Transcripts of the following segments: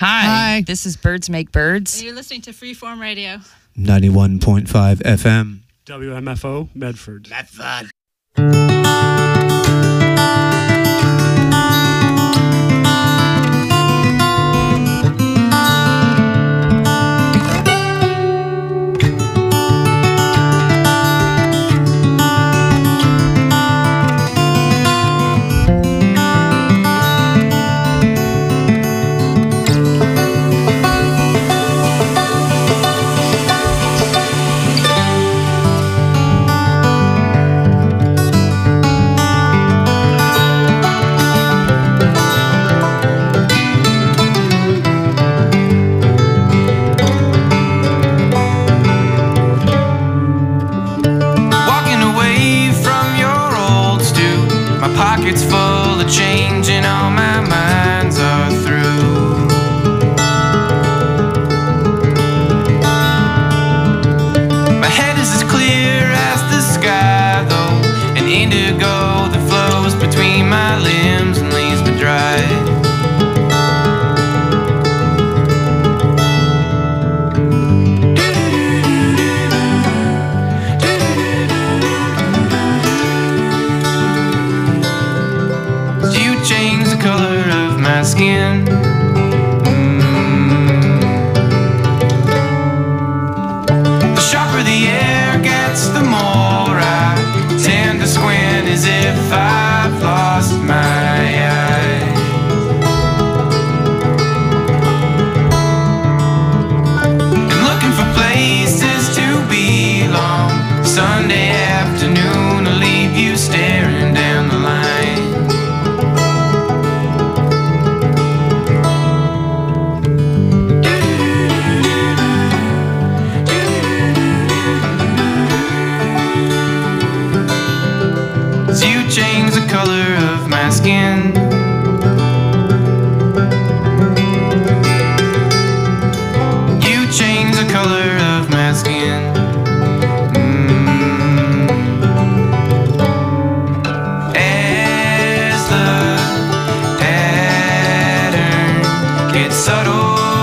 Hi. This is Birds Make Birds. And you're listening to Freeform Radio. 91.5 FM. WMFO, Medford. Medford. Pockets full of change and all my minds are through. My head is as clear as the sky though, an indigo that flows between my limbs and leaves me dry. Change the color of my skin. The sharper the air gets, the more I tend to squint as if I've lost my eye. And looking for places to belong. Sunday afternoon will leave you staring down the line. Change the color of my skin. You change the color of my skin. As the pattern gets subtle,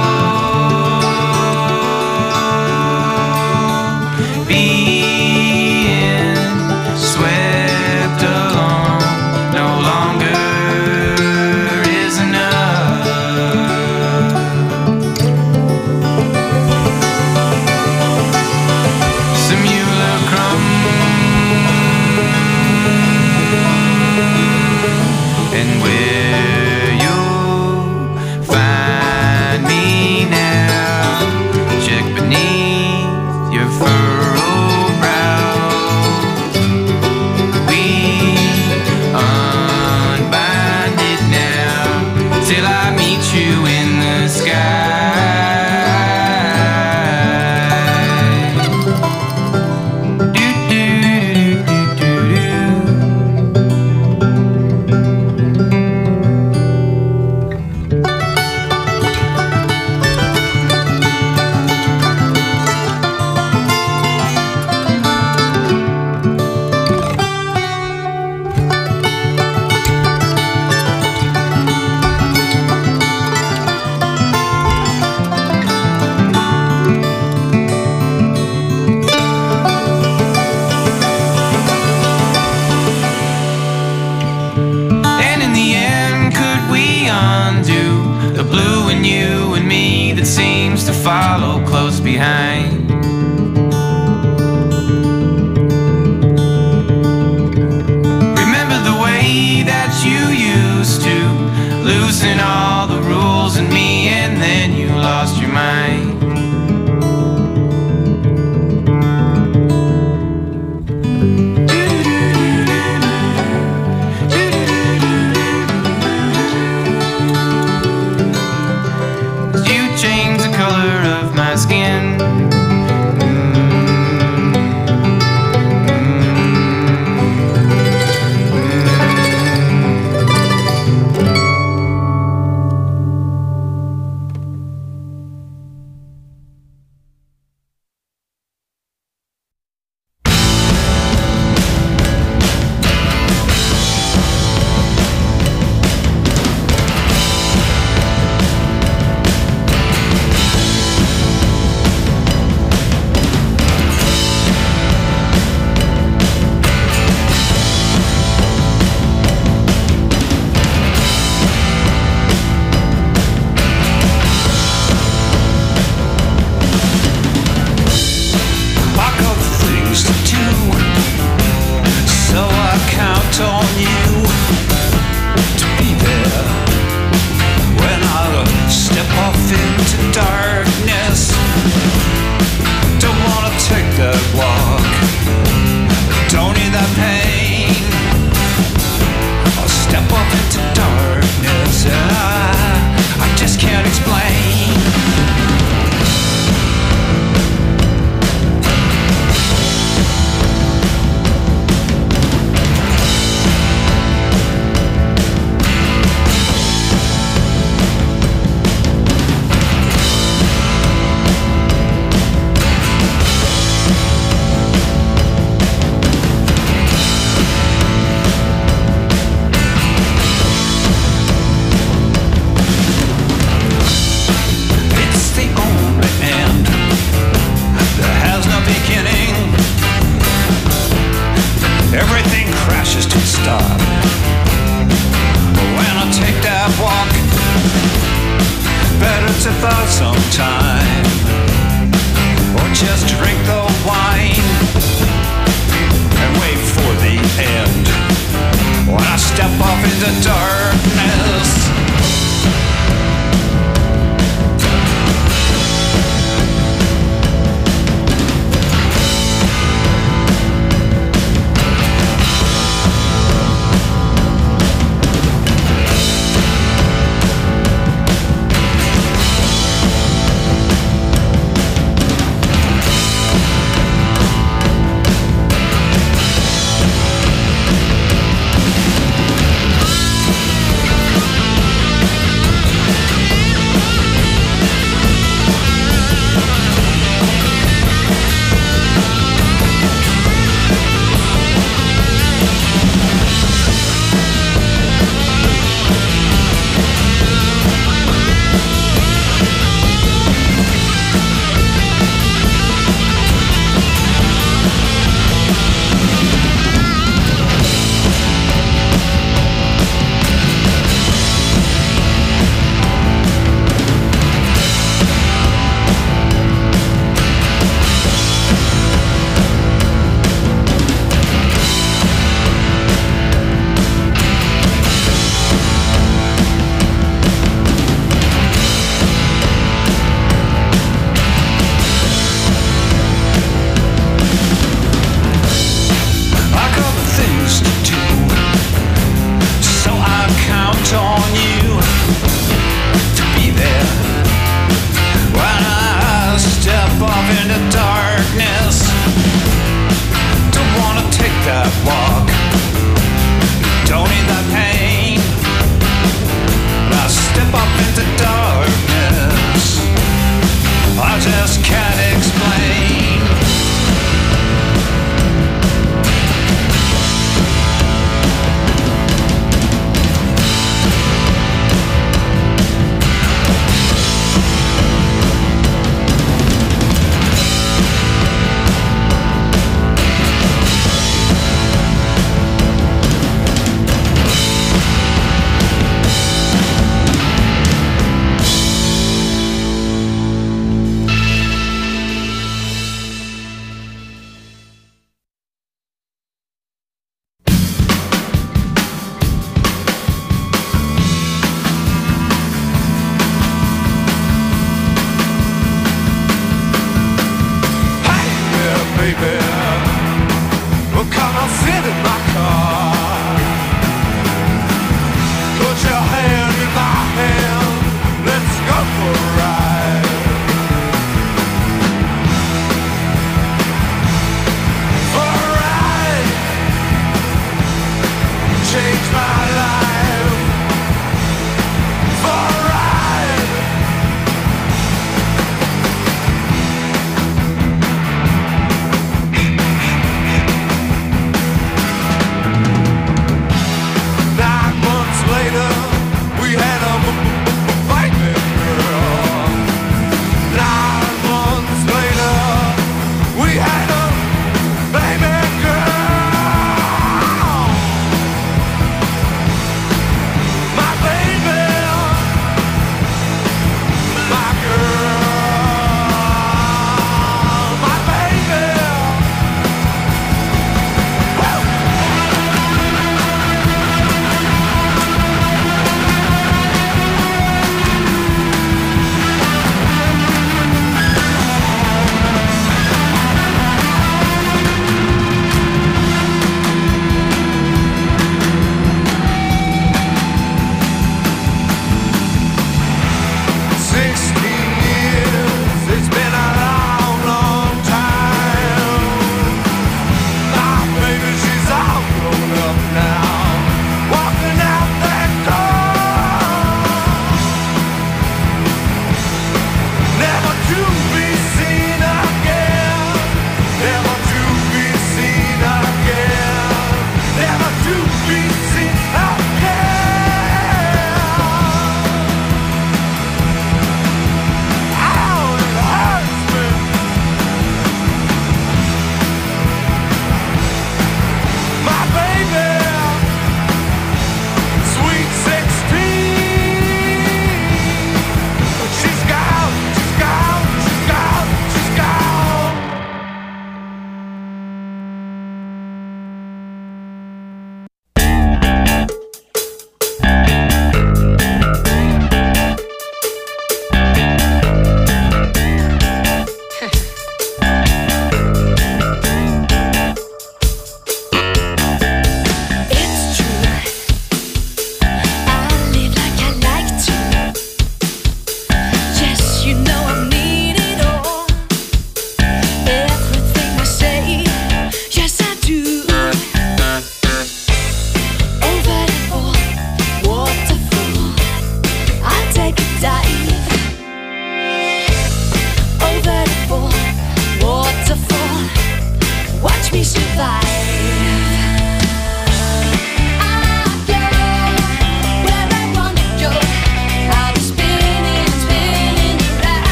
follow close behind. Remember the way that you used to loosen all the rules in me, and then you lost your mind. Change the color of my skin. into darkness. Don't wanna take that walk. Don't need that pain. I'll step off into darkness. I just can't explain. Everything crashes to a stop. When I take that walk, better to buy some time, or just drink the wine and wait for the end. When I step off into darkness,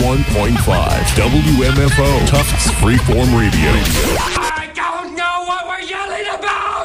WMFO, Tufts Freeform Radio. I don't know what we're yelling about!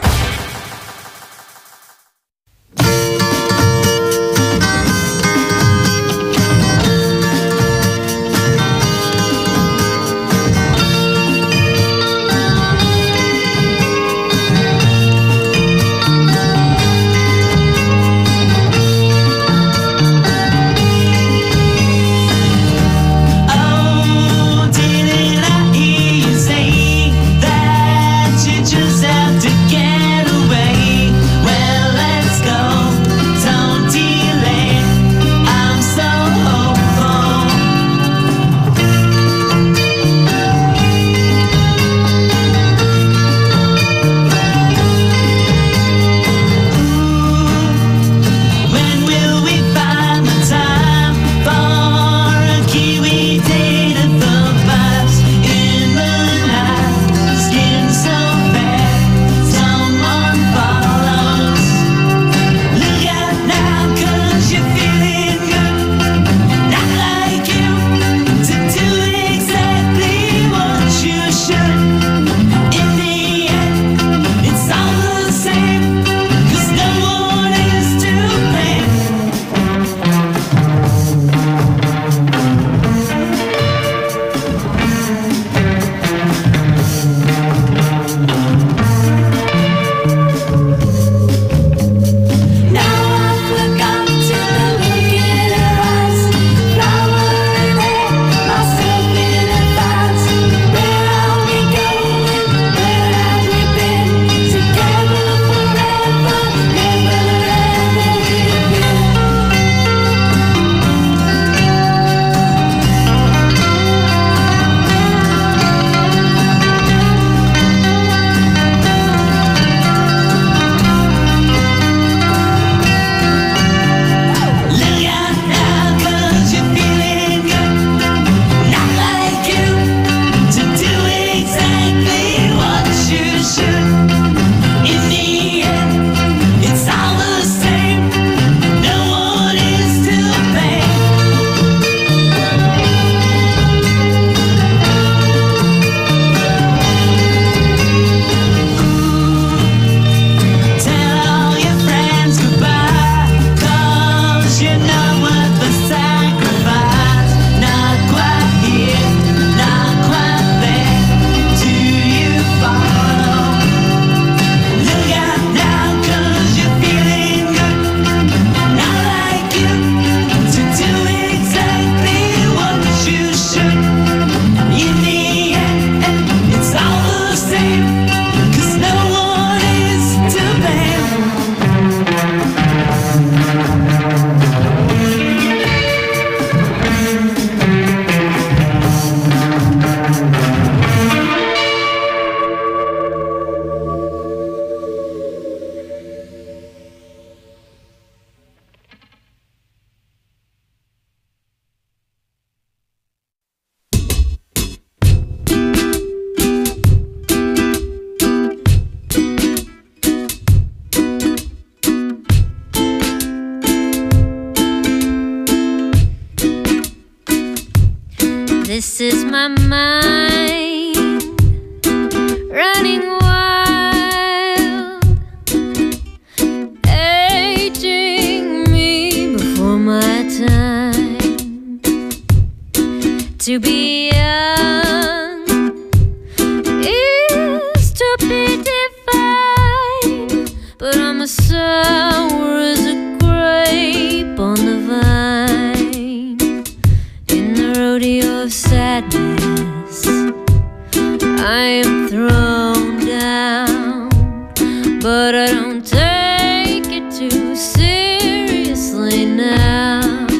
This is my mind running wild, aging me before my time. To be young is to be divine, but I'm as sour as a grape on the vine. In the rodeo of sadness, I am thrown down, but I don't take it too seriously now.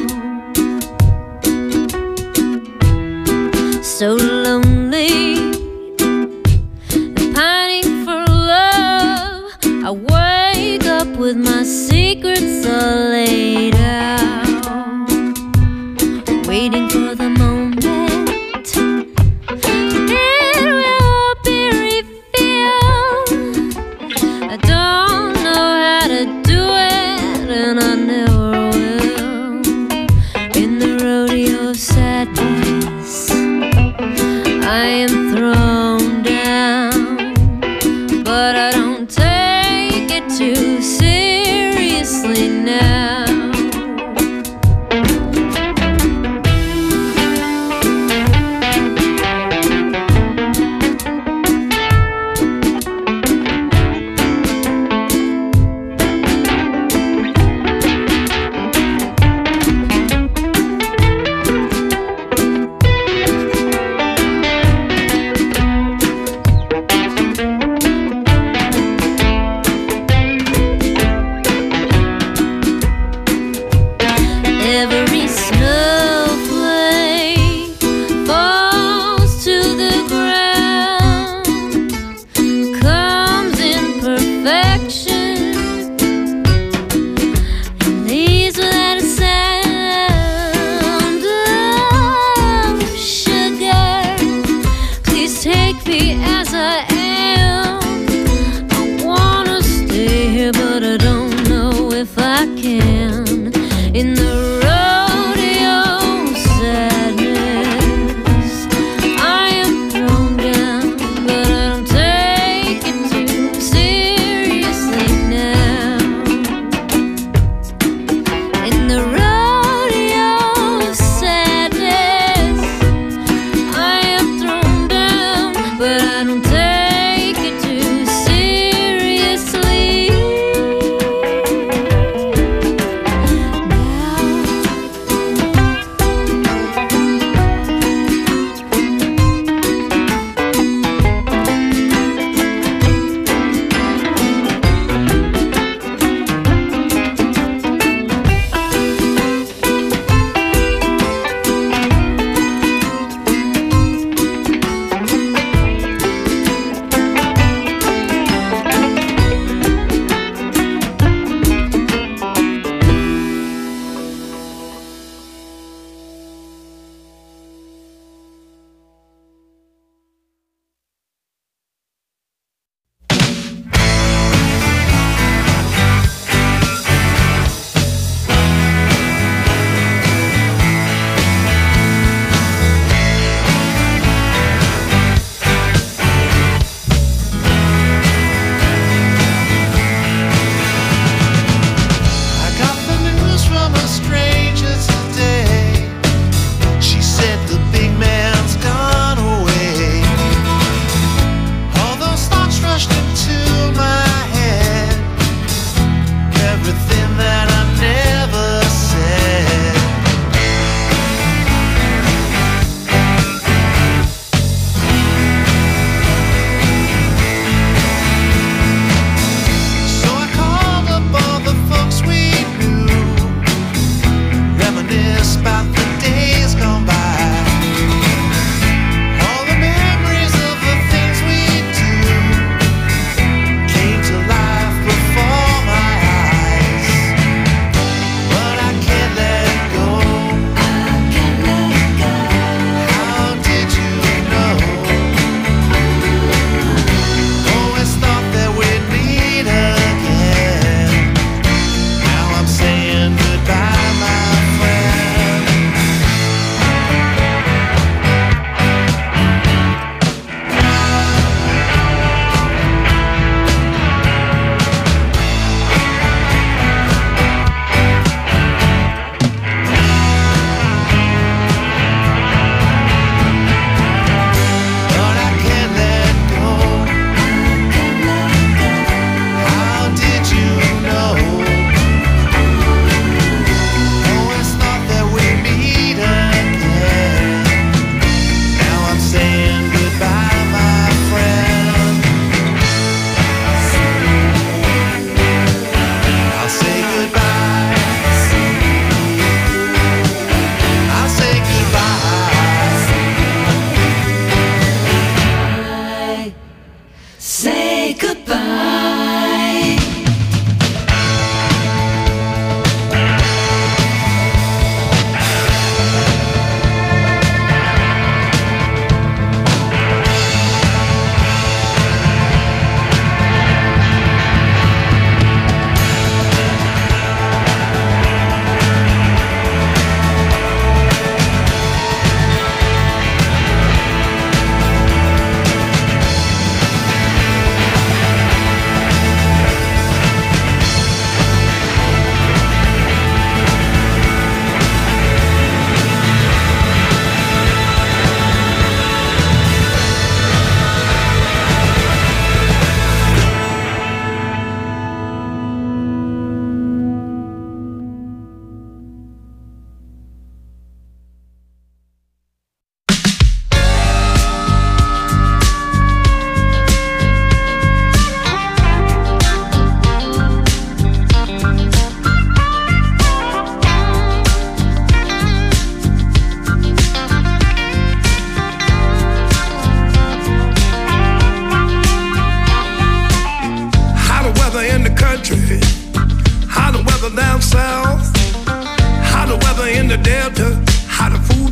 So lonely and pining for love, I wake up with my secrets all laid out, waiting for the moment it will be revealed. I don't know how to do it, and I never will. In the rodeo of sadness, am thrown down, but I don't take it too seriously now.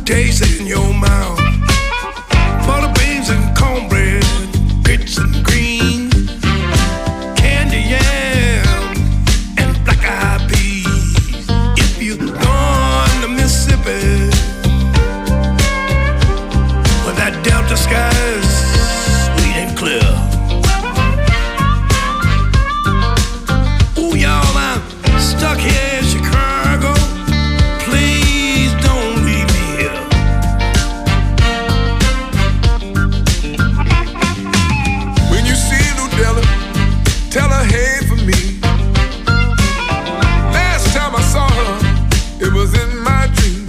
taste in your mouth. Butter beans and cornbread, grits and greens, candy yam and black-eyed peas. If you gone to Mississippi, where that Delta sky is sweet and clear. Ooh, y'all, I'm stuck here in Chicago. Please don't leave me here. When you see Ludella, tell her hey for me. Last time I saw her, it was in my dreams.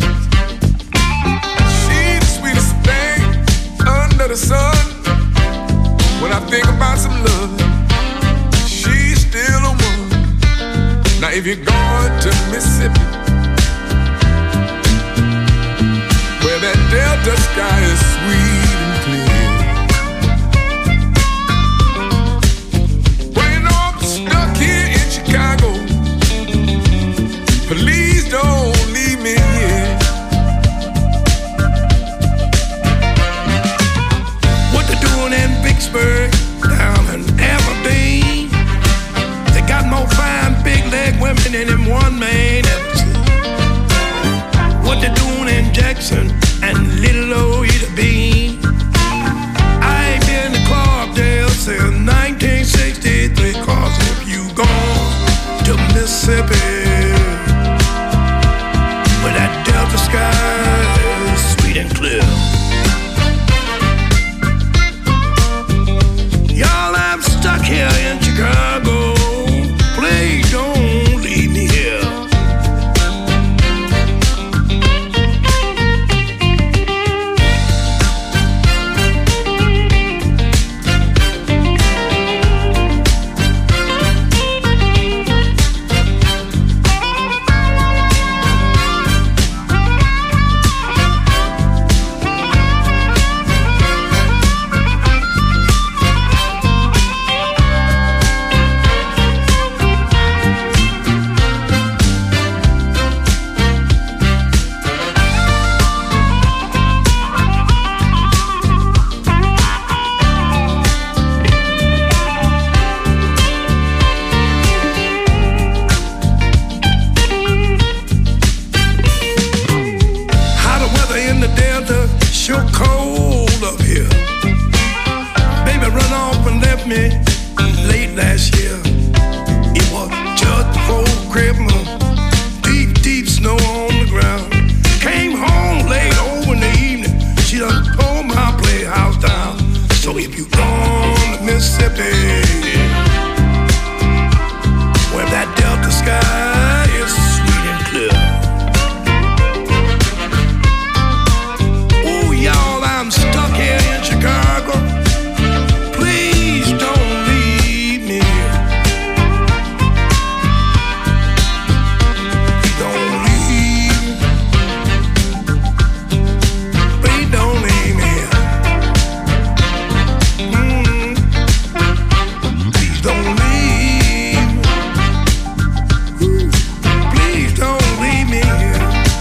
She's the sweetest thing under the sun. When I think about some love, she's still the one. Now if you're going to Mississippi, where that Delta sky is sweet and clear. Well, you know I'm stuck here in Chicago. Please don't leave me here. What they doing in Vicksburg, down in Aberdeen? They got more fine big leg women than them one man ever seen. What they doing in Jackson and Little old Ida Bean? I ain't been to Clarkdale since 1963. Cause if you gone to Mississippi, where that Delta sky is sweet and clear. Y'all, I'm stuck here in Chicago. Please don't leave me here. Sure cold up here. Baby run off and left me late last year. It was just before Christmas. Deep, deep snow on the ground. Came home late over in the evening. She done tore my playhouse down. So if you gone to Mississippi, where that Delta sky is sweet and clear. Y'all, I'm stuck here in Chicago. Please don't leave me here. Don't leave. Please don't leave me here. Please don't leave. Please don't leave me here.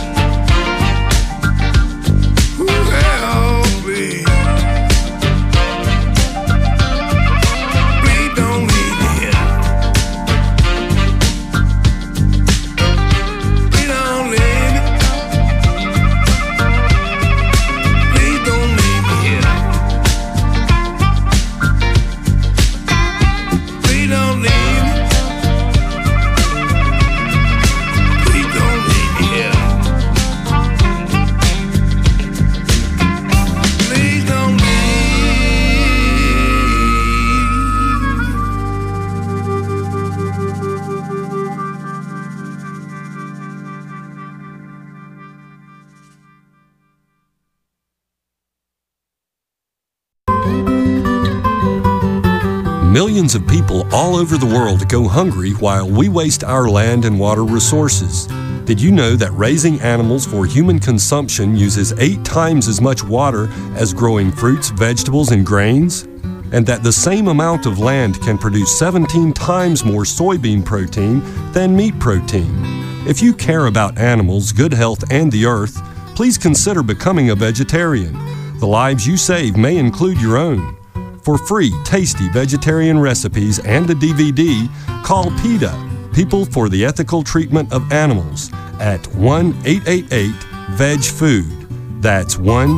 Millions of people all over the world go hungry while we waste our land and water resources. Did you know that raising animals for human consumption uses 8 times as much water as growing fruits, vegetables, and grains? And that the same amount of land can produce 17 times more soybean protein than meat protein. If you care about animals, good health, and the earth, please consider becoming a vegetarian. The lives you save may include your own. For free, tasty vegetarian recipes and a DVD, call PETA, People for the Ethical Treatment of Animals, at 1-888-VEG-FOOD. That's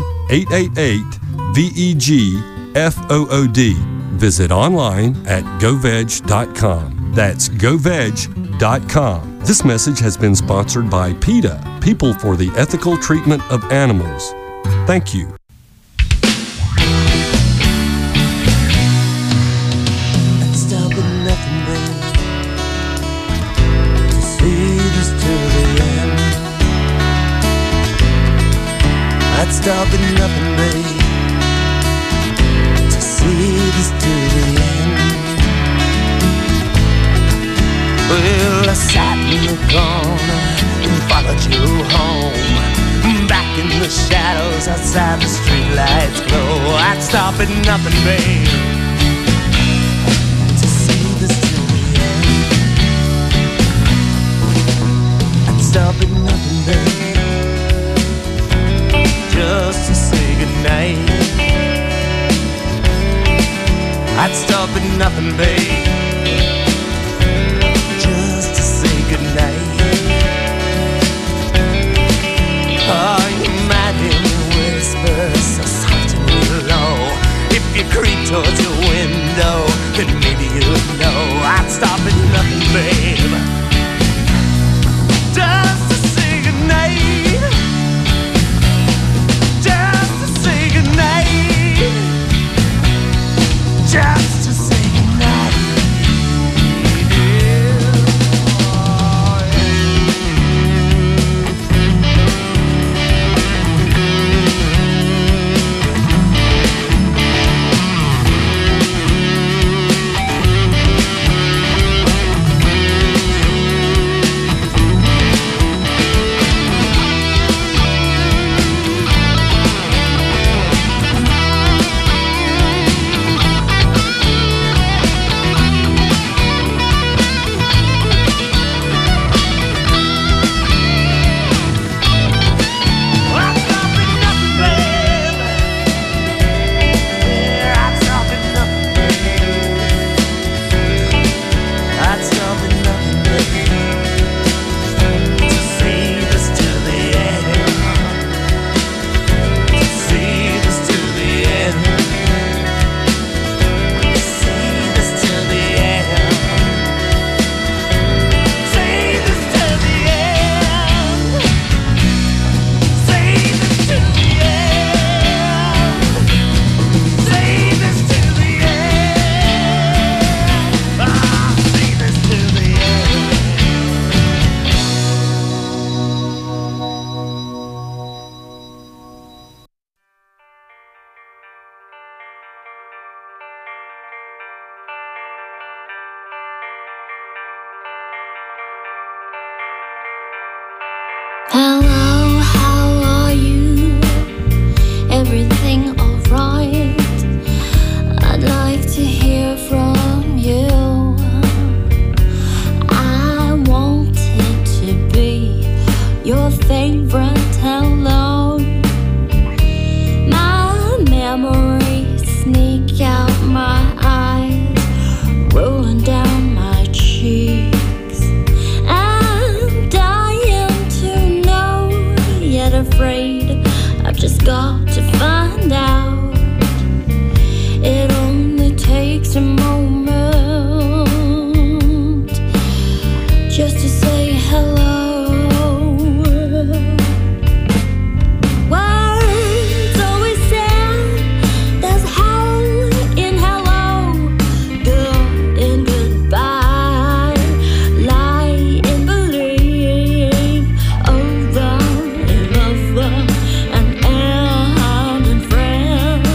1-888-VEG-FOOD. Visit online at goveg.com. That's goveg.com. This message has been sponsored by PETA, People for the Ethical Treatment of Animals. Thank you. I'd stop at nothing, babe, to see this to the end. Well, I sat in the corner and followed you home. Back in the shadows outside the streetlights glow. I'd stop at nothing, babe, to see this to the end. I'd stop at nothing, babe, just to say goodnight. I'd stop at nothing, babe, just to say goodnight. Oh, you might hear me whisper so soft and low. If you creep towards your window, then maybe you'll know. I'd stop at nothing, babe, just to say goodnight. Just to say goodnight. Hello, how are you? Everything alright? I'd like to hear from you. I wanted to be your favorite hello. My memories sneak out my eyes, rolling down my cheeks. Afraid I've just got to find out. It only takes a moment just to say hello. Words always sound, there's hell in hello, good in goodbye, lie in believe, over and hand in friend.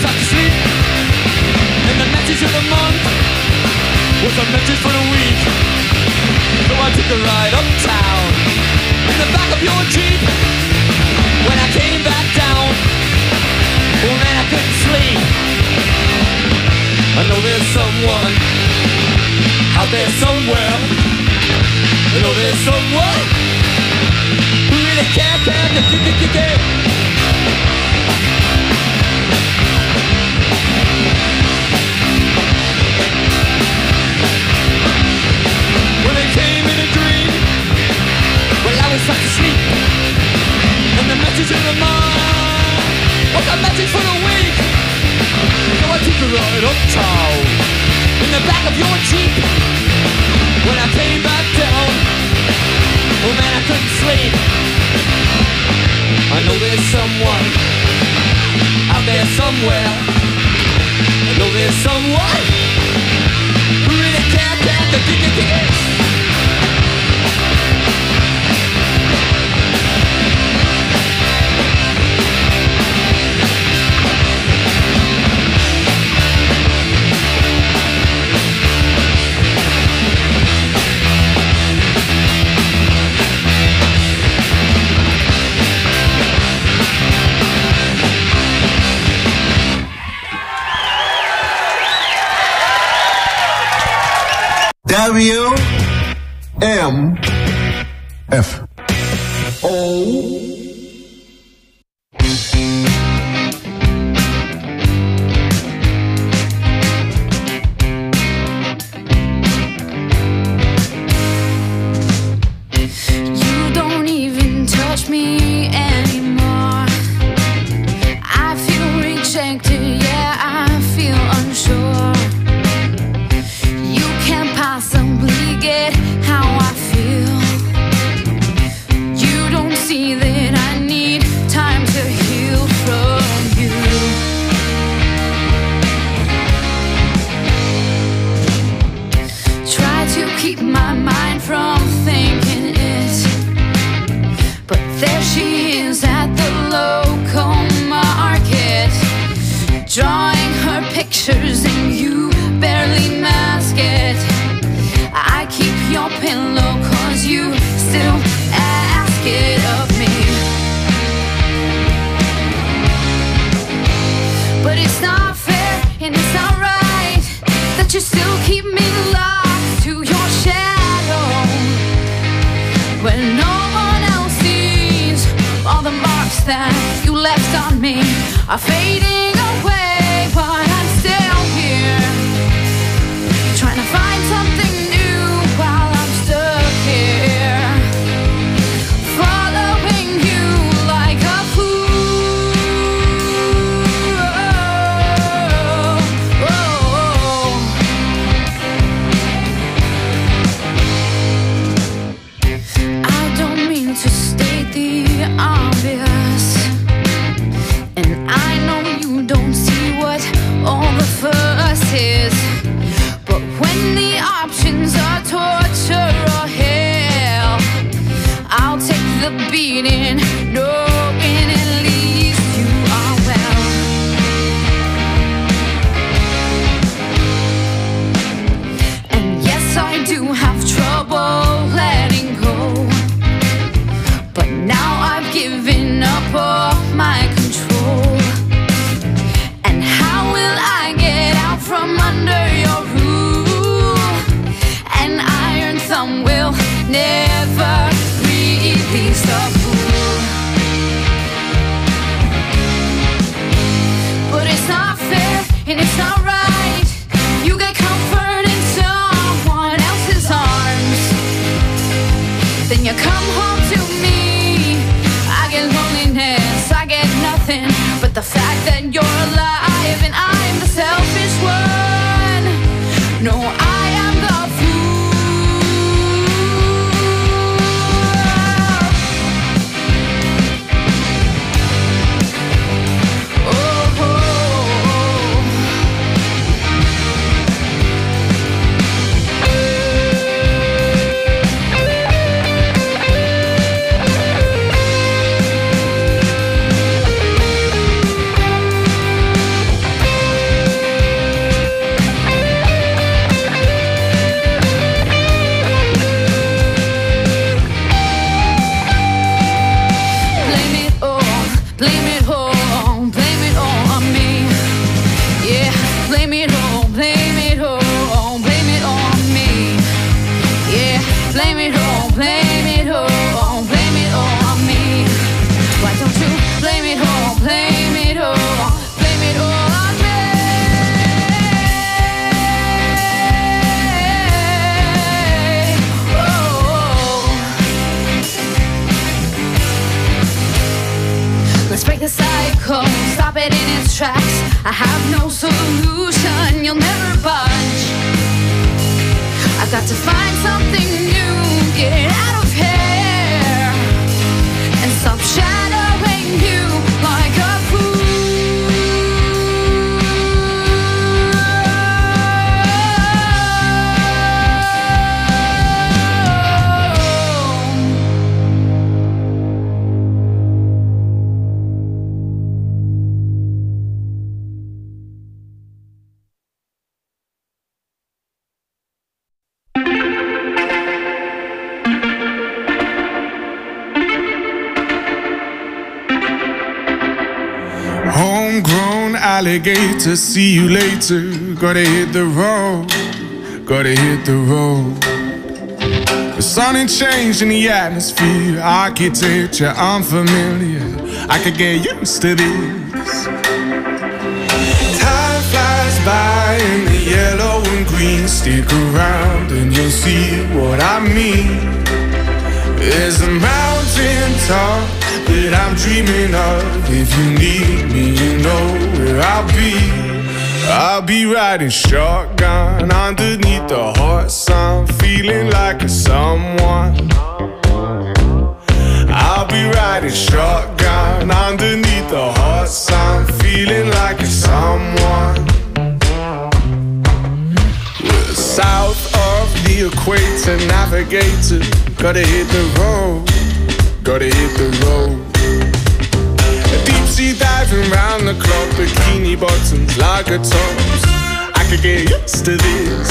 sound asleep. And the message of the month was a message for the week. So I took a ride uptown in the back of your Jeep. When I came back down, oh man, I couldn't sleep. I know there's someone out there somewhere. I know there's someone who really care. Well, it came in a dream. Well, I was fast asleep. And the message of the mind was a message for the week. So I took a ride uptown in the back of your Jeep. When I came back down, oh man, I couldn't sleep. I know there's someone out there somewhere. I know there's someone who really cares. WMFO. Pictures and you barely mask it. I keep your pillow cause you still ask it of me. But it's not fair and it's not right that you still keep me locked to your shadow when no one else sees. All the marks that you left on me are fading away, but I'm still here, trying to find something new while I'm stuck here, following you like a fool. I don't mean to state the obvious, and I know you don't see what all the fuss is, but when the option tracks. I have no solution, you'll never budge. I've got to find something new, get out of here, and stop shadowing you like a fool. Homegrown alligator, see you later. Gotta hit the road, gotta hit the road. The sun ain't changed in the atmosphere, architecture unfamiliar. I could get used to this. Time flies by in the yellow and green. Stick around and you'll see what I mean. There's a mountain top that I'm dreaming of. If you need me, you know where I'll be. I'll be riding shotgun underneath the hot sun, feeling like a someone. I'll be riding shotgun underneath the hot sun, feeling like a someone. We're south of the equator, navigator. Gotta hit the road, gotta hit the road. Deep sea diving round the clock, bikini bottoms, lager tops. I could get used to this.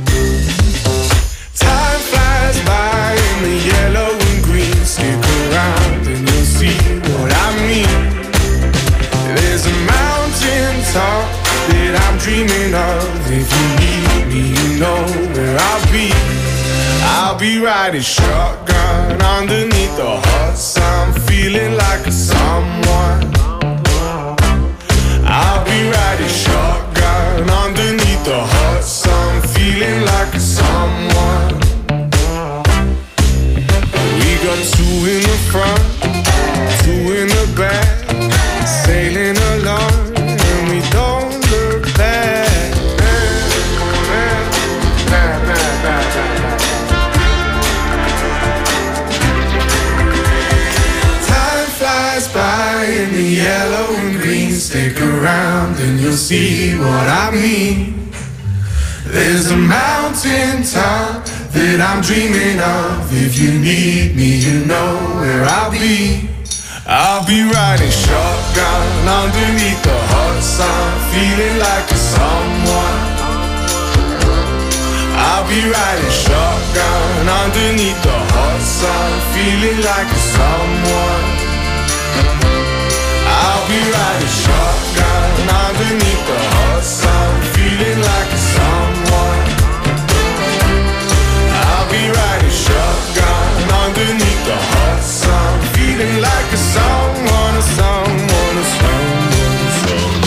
Time flies by in the yellow and green. Stick around and you'll see what I mean. There's a mountain top that I'm dreaming of. If you need me, you know where I'll be. I'll be riding shotgun underneath the hot sun, feeling like a someone. I'll be riding shotgun underneath the hot sun, feeling like a someone. We got two in the front, two in the back, sailing along and we don't look back. By in the yellow and green. Stick around and you'll see what I mean. There's a mountain top that I'm dreaming of. If you need me, you know where I'll be. I'll be riding shotgun underneath the hot sun, feeling like a someone. I'll be riding shotgun underneath the hot sun, feeling like a someone. I'll be riding shotgun underneath the hot sun, feeling like a someone. I'll be riding shotgun underneath the hot sun, feeling like a someone, a someone, a someone, a someone.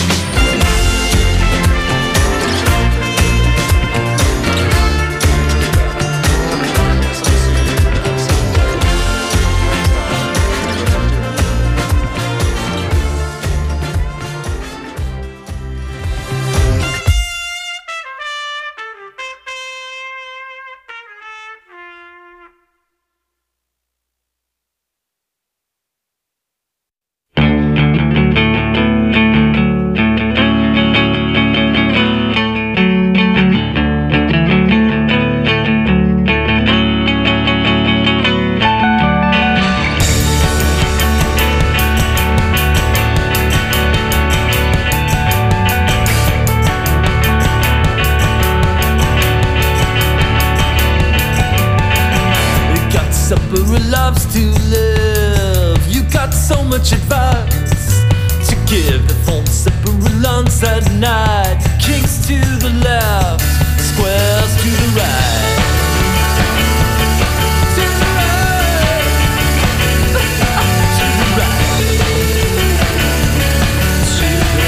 Loves to live. You got so much advice to give. The phone separate lungs at night. Kings to the left, squares to the right. To the right. To the right. To the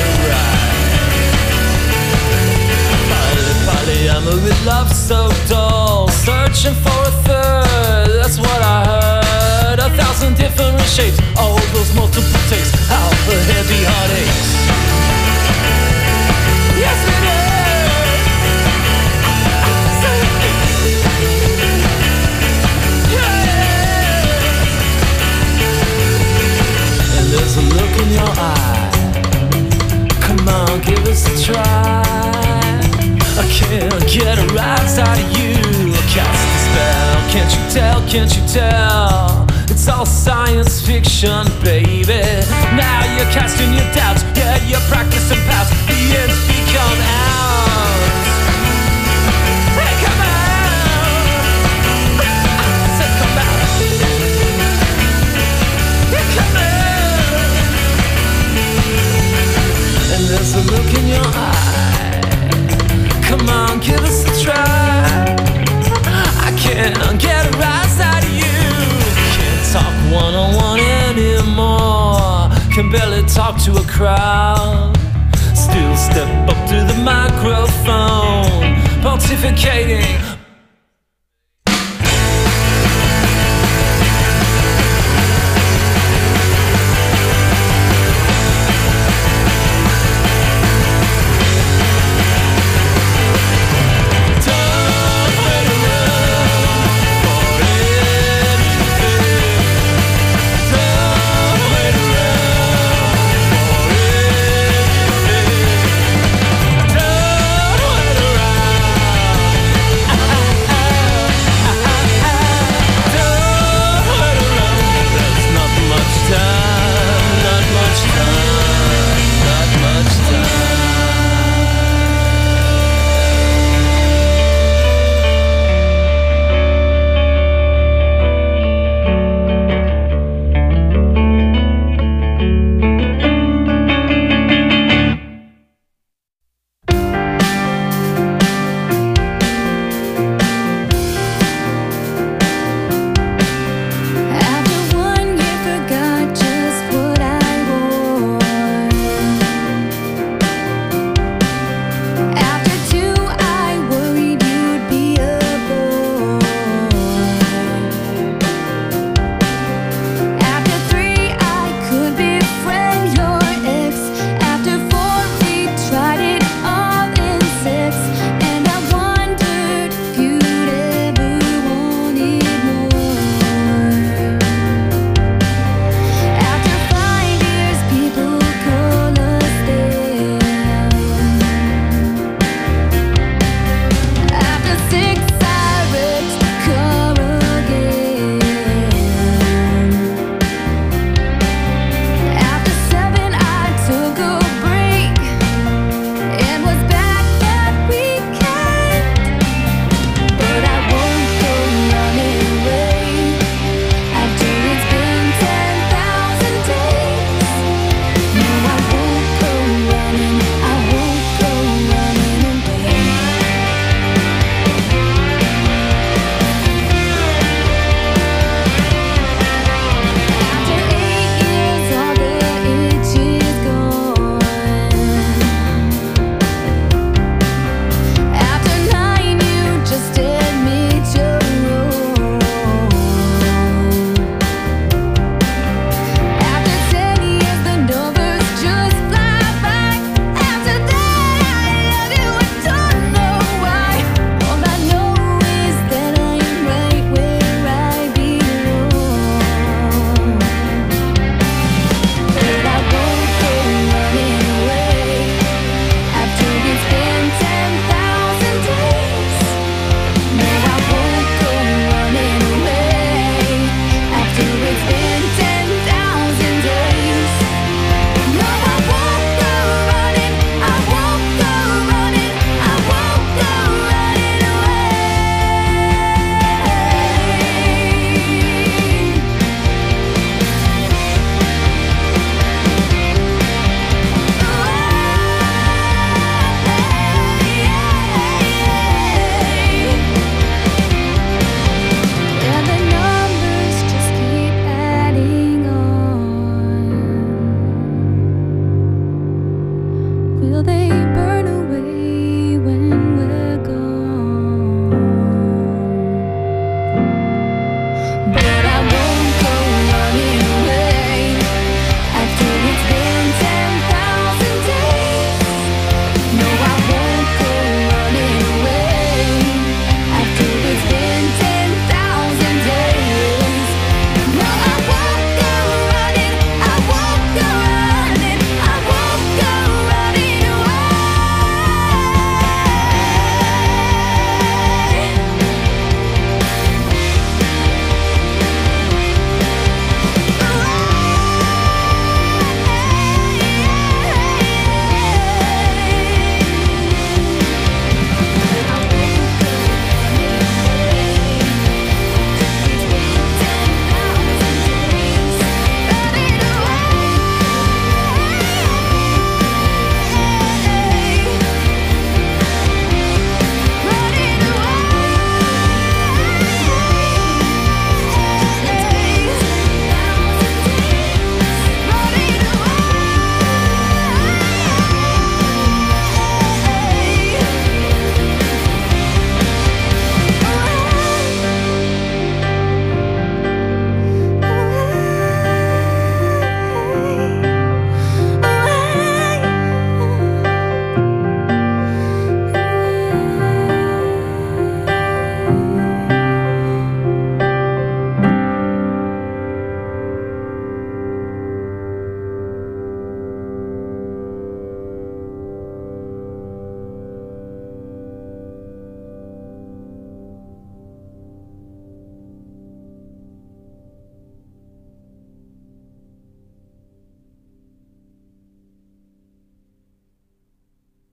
right. Polly, polyamor with love so dull. Searching for a third, that's what I heard. 1,000 different shapes, all those multiple takes, out the heavy heartaches. us a try. I can't get a rise out of you. Cast a spell, can't you tell, can't you tell? It's all science fiction, baby. Now you're casting your doubts, yeah, you're practicing past. The ends become ours. Hey, come out! I said come out. Yeah, come out. And there's a look in your eye. Come on, give us a try. I can't get a rise out of you. Can't talk one-on-one anymore. Can barely talk to a crowd. Still step up to the microphone, pontificating,